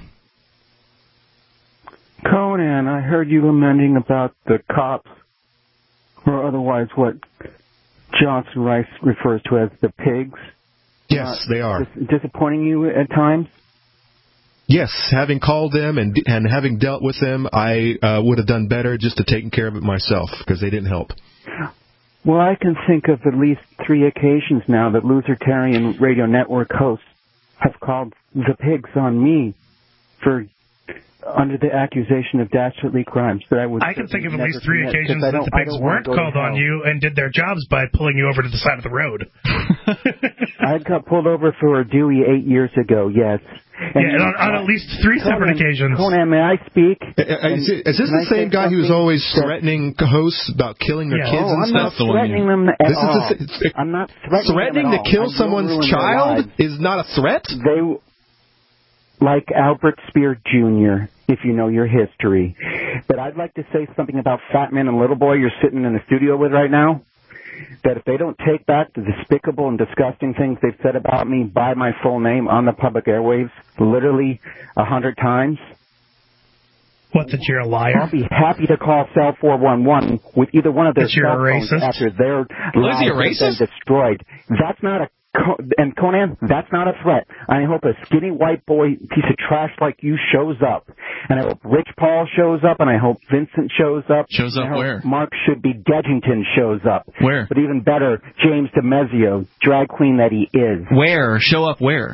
Conan, I heard you lamenting about the cops, or otherwise what Johnson Rice refers to as the pigs. Yes, uh, they are. Dis- disappointing you at times? Yes, having called them and and having dealt with them, I uh, would have done better just to taking care of it myself, because they didn't help. Well, I can think of at least three occasions now that Losertarian Radio Network hosts have called the pigs on me for under the accusation of dastardly crimes that I would. I can think of at least three commit, occasions that the pigs weren't called on you and did their jobs by pulling you over to the side of the road. I got pulled over for a Dewey eight years ago, yes. And yeah, and on, on at least three Conan, separate occasions. Conan, may I speak? Uh, is, it, is this the same guy who was always threatening hosts about killing their yeah. kids oh, and I'm stuff? Not threatening them at this all. Is the, I'm not threatening, threatening them at to kill all. someone's child is not a threat? They, like Albert Speer Junior, if you know your history. But I'd like to say something about Fat Man and Little Boy you're sitting in the studio with right now. that if they don't take back the despicable and disgusting things they've said about me by my full name on the public airwaves, literally a hundred times. What, that you're a liar? I'll be happy to call cell four one one with either one of their that you're cell a phones racist? after their Well, is he a lives have racist? been destroyed. That's not a and Conan, that's not a threat. I hope a skinny white boy piece of trash like you shows up. And I hope Rich Paul shows up, and I hope Vincent shows up. Shows up I hope where? Mark should be Dedgington shows up. Where? But even better, James DiMezio, drag queen that he is. Where? Show up where?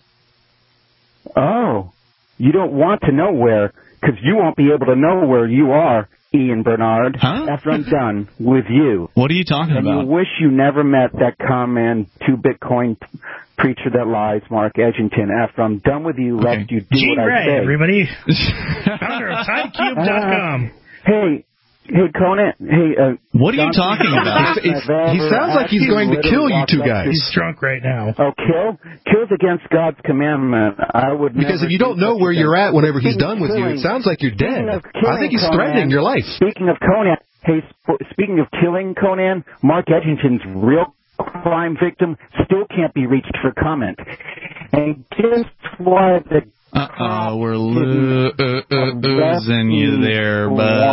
Oh, you don't want to know where, because you won't be able to know where you are, Ian Bernard, huh? after I'm done with you. What are you talking and about? And you wish you never met that con man, two Bitcoin preacher that lies, Mark Edgington. After I'm done with you, okay. lest you do Gene what I Ray, say. everybody. Founder of Tide Cube dot com. Uh, hey, hey, Conan. Hey, uh, what are you talking about? He sounds like he's going to kill you two guys. He's drunk right now. Oh, kill? Kill's against God's commandment. I would because never if you don't know where you're at whenever he's done with you, it sounds like you're dead. I think he's threatening your life. Speaking of Conan, hey, sp- speaking of killing Conan, Mark Edgington's real crime victim still can't be reached for comment. And guess what? The Uh-oh, we're lo- uh, uh, losing you there,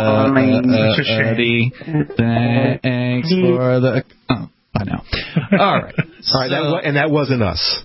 buddy. Thanks for the... Oh, I know. All right. All right, that was, and that wasn't us.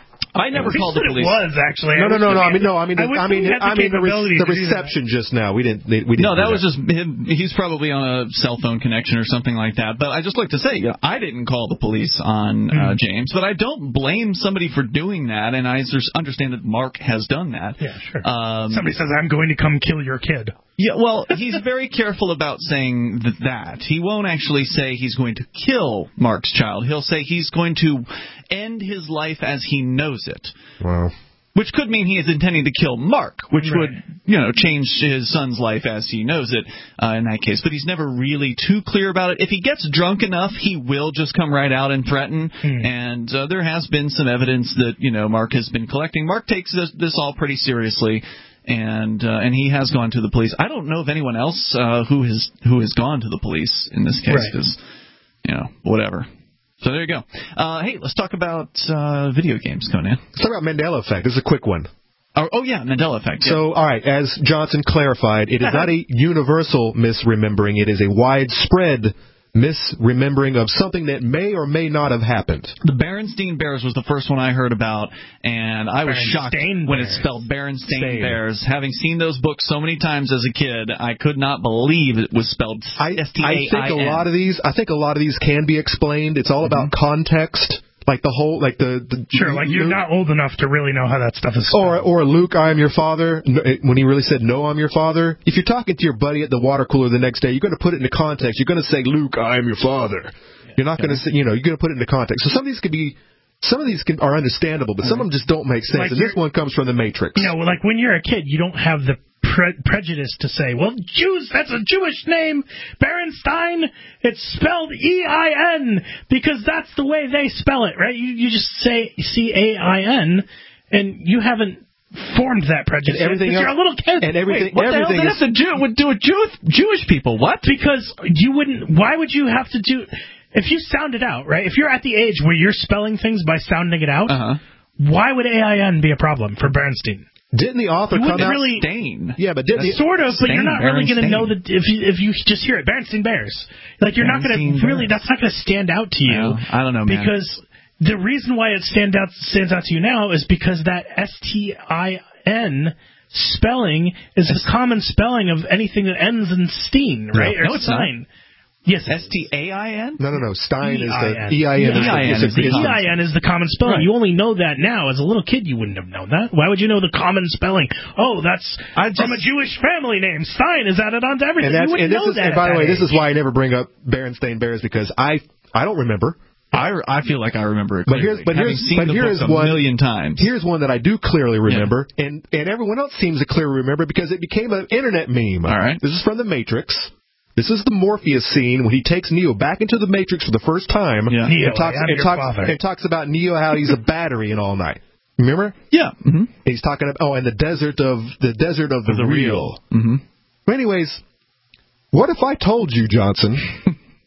I never called the police. It was actually. No, no, no, no. I mean, no. I mean, I, I mean, I mean, the, re- the reception just now. We didn't. We didn't. No, that that. was just him. He's probably on a cell phone connection or something like that. But I just like to say, you know, I didn't call the police on uh, James, but I don't blame somebody for doing that, and I understand that Mark has done that. Yeah, sure. Um, somebody says, "I'm going to come kill your kid." Yeah, well, he's very careful about saying th- that. He won't actually say he's going to kill Mark's child. He'll say he's going to end his life as he knows it. Wow. Which could mean he is intending to kill Mark, which right. would, you know, change his son's life as he knows it uh, in that case. But he's never really too clear about it. If he gets drunk enough, he will just come right out and threaten. Hmm. And uh, there has been some evidence that, you know, Mark has been collecting. Mark takes this, this all pretty seriously. And uh, and he has gone to the police. I don't know of anyone else uh, who has who has gone to the police in this case, because right. you know, whatever. So there you go. Uh, hey, let's talk about uh, video games, Conan. Let's talk about Mandela Effect. This is a quick one. Oh, oh yeah, Mandela Effect. Yeah. So, all right, as Johnson clarified, it is not a universal misremembering. It is a widespread misremembering of something that may or may not have happened. The Berenstain Bears was the first one I heard about, and I was shocked when Bears. it spelled Berenstain Stain. Bears. Having seen those books so many times as a kid, I could not believe it was spelled S T A I N. I think a lot of these, I think a lot of these can be explained. It's all about mm-hmm. context. Like the whole, like the, the sure, like you're Luke, not old enough to really know how that stuff is spelled. Or, or Luke, I am your father. When he really said, "No, I'm your father." If you're talking to your buddy at the water cooler the next day, you're going to put it into context. You're going to say, "Luke, I am your father." Yeah, you're not okay. going to say, you know, you're going to put it into context. So some of these could be, some of these can, are understandable, but some of them just don't make sense. Like and this one comes from the Matrix. You know, like when you're a kid, you don't have the Pre- prejudice to say, well, Jews, that's a Jewish name. Berenstain, it's spelled E I N because that's the way they spell it, right? You you just say C A I N, and you haven't formed that prejudice. And everything else, you're a little kid. And everything, Wait, what everything the hell does that have to do with do with Jew- Jewish people? What? Because you wouldn't. Why would you have to do? If you sound it out, right? If you're at the age where you're spelling things by sounding it out, uh-huh. why would A I N be a problem for Berenstain? Didn't the author you come out? Really, Stain. Yeah, but didn't uh, sort of, but Stain, you're not really going to Berenstain. know that if you if you just hear it, Berenstain Bears. Like you're Berenstain not going to really. That's not going to stand out to you. No, I don't know, man. Because the reason why it stand out stands out to you now is because that S T I N spelling is S- the common spelling of anything that ends in Steen, right? No, or no it's Stein. not. Yes, S T A I N? No, no, no. Stein E I N. is the E I N. E I N is the E I N is the common spelling. Right. You only know that now. As a little kid, you wouldn't have known that. Why would you know the common spelling? Oh, that's I just, from a Jewish family name. Stein is added onto everything. And, you wouldn't and, this know is, that and by the way, age. this is why I never bring up Berenstain Bears because I I don't remember. I, I feel like I remember it clearly. But here's but Having here's seen but the here's books a one million times. Here's one that I do clearly remember, yeah. and and everyone else seems to clearly remember because it became an internet meme. All right, this is from the Matrix. This is the Morpheus scene when he takes Neo back into the Matrix for the first time. Yeah. And, Neo, talks, and, talks, and talks about Neo how he's a battery and all night. Remember? Yeah. Mm-hmm. He's talking about oh, and the desert of the desert of the, the real. real. Mm-hmm. Anyways, what if I told you, Johnson,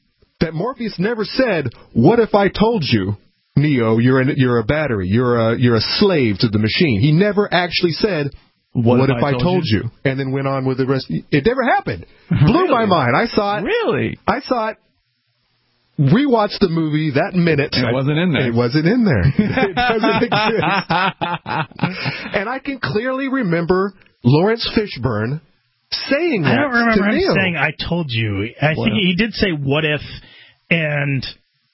that Morpheus never said, "What if I told you, Neo, you're an, you're a battery, you're a you're a slave to the machine." He never actually said, "What, what if, if I, I told, told you? you?" And then went on with the rest. It never happened. Blew Really? my mind. I saw it. Really? I saw it. Rewatched the movie that minute. It wasn't in there. It wasn't in there. It doesn't exist. And I can clearly remember Lawrence Fishburne saying that. I don't remember to him Neo. saying, "I told you." I What think if? he did say, "What if," and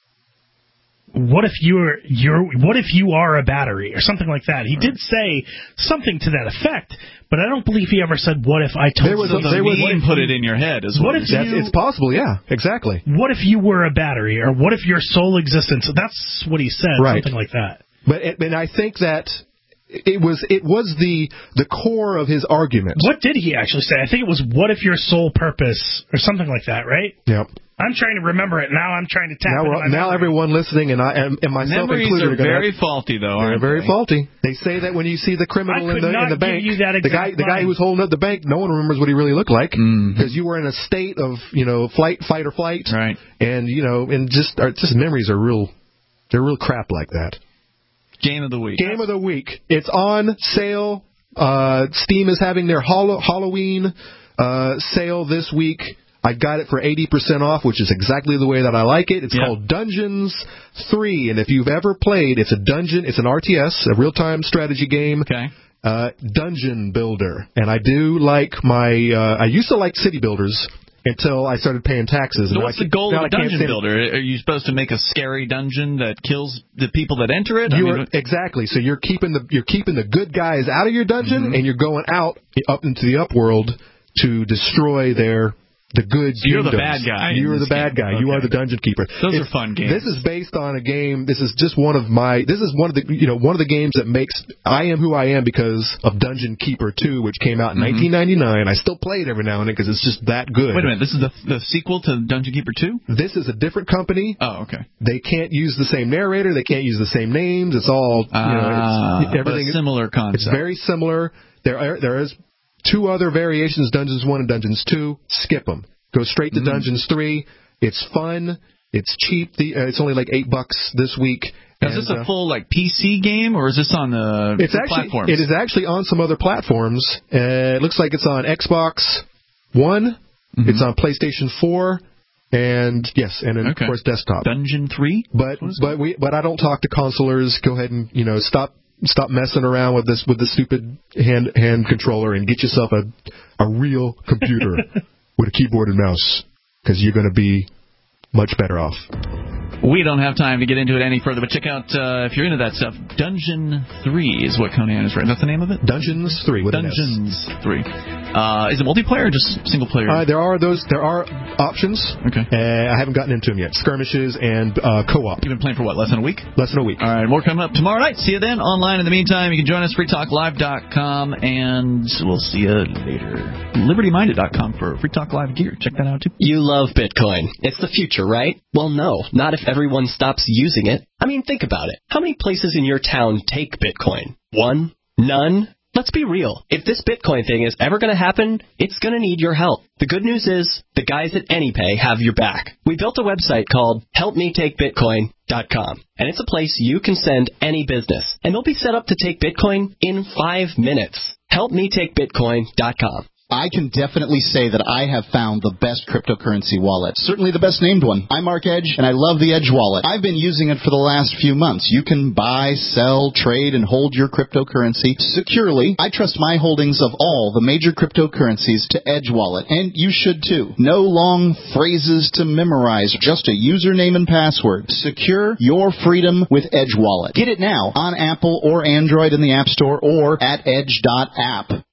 what if you're you're what if you are a battery or something like that. He did say something to that effect, but I don't believe he ever said, "What if I told There was you?" a- there was- Meme put it in your head as What well. if That's, you- it's possible, yeah, exactly. What if you were a battery, or what if your sole existence? That's what he said, Right. something like that. But it, and I think that it was it was the the core of his argument. What did he actually say? I think it was, "What if your sole purpose," or something like that, right? Yep. I'm trying to remember it now. I'm trying to tap Now, into we're, my now memory. everyone listening, and I and, and myself Memories included, are are gonna very have, faulty, though, they're aren't very they? faulty. They say that when you see the criminal I in could the not in the give bank, you that the guy exact the guy line. who was holding up the bank, no one remembers what he really looked like because Mm-hmm. you were in a state of you know flight, fight or flight, Right. and you know and just our, just memories are real, they're real crap like that. Game of the week. Game of the week. It's on sale. Uh, Steam is having their Hall- Halloween uh, sale this week. I got it for eighty percent off, which is exactly the way that I like it. It's Yeah. called Dungeons three, and if you've ever played, it's a dungeon, it's an R T S, a real-time strategy game. Okay. Uh, dungeon builder. And I do like my, uh, I used to like city builders until I started paying taxes. So and what's I the goal now of a I can't dungeon say- builder? Are you supposed to make a scary dungeon that kills the people that enter it? I You mean, are, exactly. So you're keeping the you're keeping the good guys out of your dungeon, Mm-hmm. and you're going out up into the upworld to destroy their the good. So you're the kingdoms. bad guy in You are this the bad game. guy. You Okay. are the dungeon keeper. Those It's- are fun games. This is based on a game. This is just one of my. This is one of the you know one of the games that makes I am who I am because of Dungeon Keeper two, which came out in Mhm. nineteen ninety-nine. I still play it every now and then because it's just that good. Wait a minute. This is the the sequel to Dungeon Keeper two? This is a different company. Oh, okay. They can't use the same narrator. They can't use the same names. It's all you know. Ah, It's, everything but a similar concept. It's very similar. There are there is two other variations: Dungeons one and Dungeons two. Skip them. Go straight to Mm. Dungeons three. It's fun. It's cheap. The, uh, it's only like eight bucks this week. Now, And, is this a uh, full like P C game, or is this on the It's the actually platforms? it is actually on some other platforms. Uh, it looks like it's on Xbox One. Mm-hmm. It's on PlayStation four. And yes, and then Okay. of course desktop. Dungeon three. But but we but I don't talk to consolers. Go ahead and you know stop stop messing around with this with the stupid hand hand controller and get yourself a a real computer with a keyboard and mouse because you're going to be much better off. We don't have time to get into it any further, but check out, uh, if you're into that stuff, Dungeon three is what Conan is writing. That's the name of it? Dungeons three. With an S. Dungeons three. Uh, is it multiplayer or just single player? Uh, there are those. There are options. Okay. Uh, I haven't gotten into them yet. Skirmishes and uh, co-op. You've been playing for what, less than a week? Less than a week. All right, more coming up tomorrow night. See you then online. In the meantime, you can join us, free talk live dot com, and we'll see you later. liberty minded dot com for Free Talk Live gear. Check that out, too. You love Bitcoin. It's the future, right? Well, no, not if everyone stops using it. I mean, think about it. How many places in your town take Bitcoin? One? None? Let's be real. If this Bitcoin thing is ever going to happen, it's going to need your help. The good news is, the guys at AnyPay have your back. We built a website called help me take bitcoin dot com, and it's a place you can send any business, and they'll be set up to take Bitcoin in five minutes. help me take bitcoin dot com. I can definitely say that I have found the best cryptocurrency wallet. Certainly the best named one. I'm Mark Edge, and I love the Edge wallet. I've been using it for the last few months. You can buy, sell, trade, and hold your cryptocurrency securely. I trust my holdings of all the major cryptocurrencies to Edge wallet, and you should too. No long phrases to memorize, just a username and password. Secure your freedom with Edge wallet. Get it now on Apple or Android in the App Store or at edge dot app.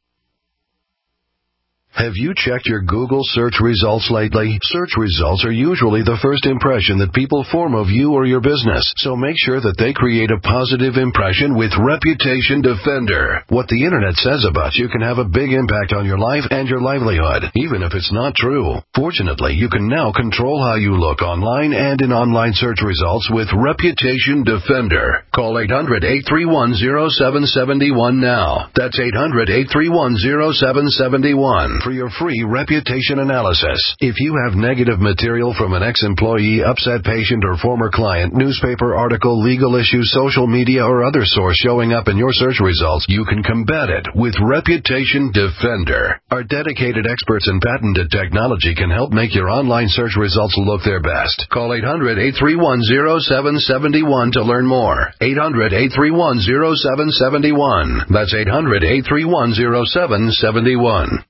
Have you checked your Google search results lately? Search results are usually the first impression that people form of you or your business, so make sure that they create a positive impression with Reputation Defender. What the Internet says about you can have a big impact on your life and your livelihood, even if it's not true. Fortunately, you can now control how you look online and in online search results with Reputation Defender. Call eight hundred, eight three one, zero seven seven one now. That's eight hundred, eight three one, zero seven seven one. for your free reputation analysis. If you have negative material from an ex-employee, upset patient, or former client, newspaper article, legal issue, social media, or other source showing up in your search results, you can combat it with Reputation Defender. Our dedicated experts in patented technology can help make your online search results look their best. Call eight hundred, eight three one, zero seven seven one to learn more. eight hundred, eight three one, zero seven seven one. That's eight hundred, eight three one, zero seven seven one.